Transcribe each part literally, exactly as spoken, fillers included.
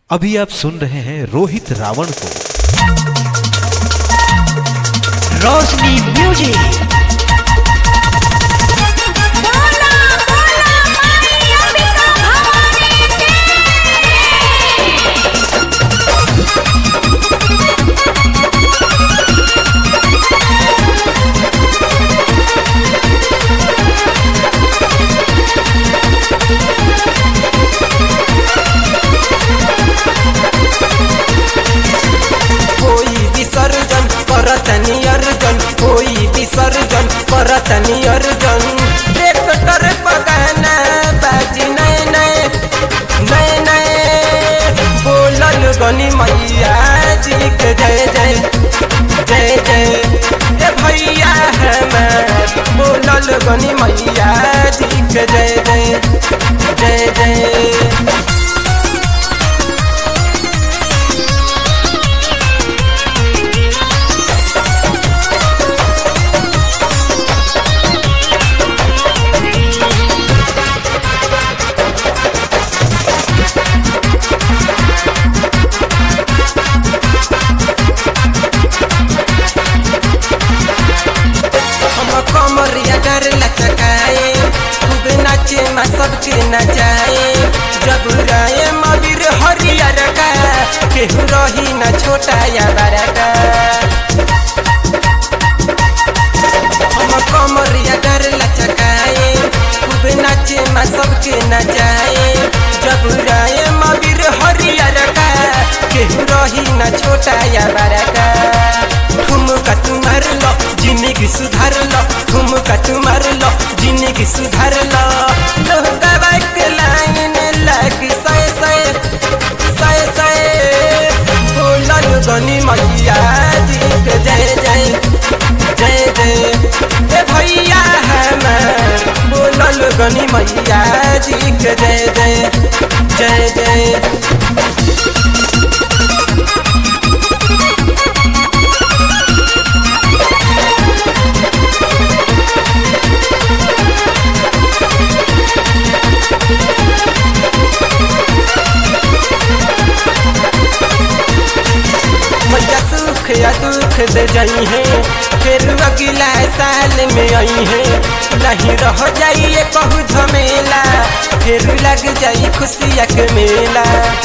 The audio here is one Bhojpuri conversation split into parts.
अभी आप सुन रहे हैं रोहित रावण को। रोशनी म्यूजिक। विसर्जन करतनी अर्जन कोई विसर्जन करतनी अर्जन ट्रैक्टर पगाना बाजी नए नए नए नए बोलल गनी मैया जी के जय जय जय जय ए भैया हमार बोलल गनी मैया जी के जय जय जय जय। कमरिया डर लचकाए खूब नाचे मा सबके नचाए जब राय मबिर हरियर का केहू रही न छोटा या बड़ा का। हम कमरिया डर लचकाए खूब नाचे मा सबके नचाए जब राय मबिर हरियर का केहू रही न छोटा या बड़ा का। ठुमका तुम्हार लो जिंदगी सुधार लो ठुमका तुम्हार लो जिंदगी सुधार लो लोहका के लाइन लगी सए सए सए सए बोलल गनी मैया जी के जय जय जय जय ए भैया हमार बोलल गनी मैया जी के जय जय जय जय। सुख या दुख दे जाई है फिर अगला साल में आई है नहीं रह जाइए कहू झमेला फिर लग जाई खुशिया के मेला।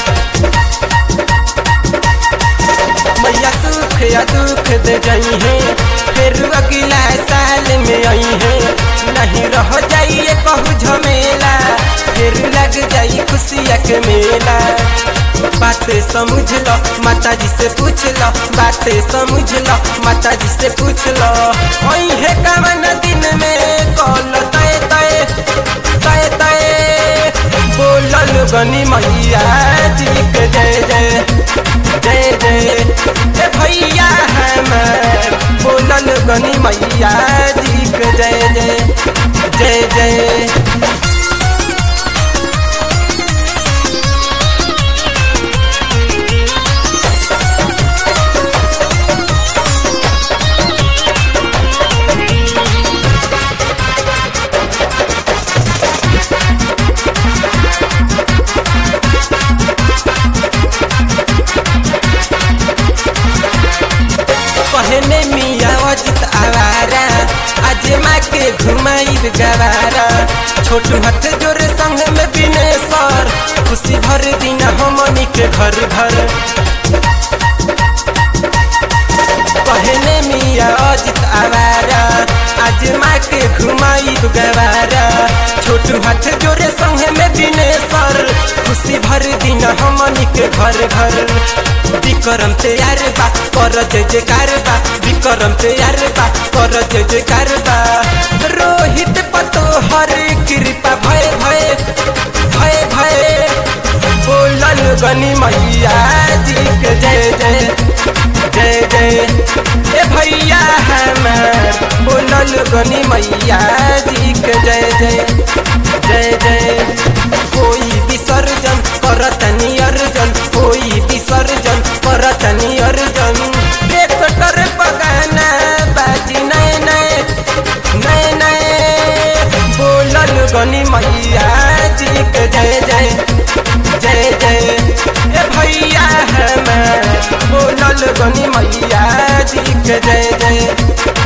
मैया सुख या दुख दे जाई है फिर अगला साल में आई है नहीं रह जाइए कहू झमेला फिर लग जाई खुशिया के मेला। बातें समझ लो माता जी से पूछ लो बातें समझ लो माता जी से पूछ लो वही है कवन दिन में कॉल तय तय तय तय बोलल गनी मैया जी के जय जय जय जय ए भैया हमार बोलल गनी मैया जी के जय जय जय जय। कहने मिया अजित आवारा आज माँ के घुमाई गवारा छोटू हाथ जोर संग में बिने सर खुशी भर दिन हमनी के घर घर। कहने मिया अजित आवारा आज माँ के घुमाई गवारा छोटू हाथ जोर संग में बिने सर खुशी भर दिन हमनी के घर घर। विक्रम तैयार बा कर जय जयकार बा विक्रम तैयार बा कर जय जयकार बा रोहित पतो हर कृपा भय भय भय भय बोलल गनी मैया जी के जय जय जय जय ए भैया हमार बोलल गनी मैया जी के जय जय जय जय। कोई विसर्जन करतनी अर्जन कोई विसर्जन करतनी अर्जन ट्रैक्टर पगाना बाजी नए नए नए नए बोलल गनी मैया जी के जय जय जय जय ए भैया। सोनी मैया जी के जय जय।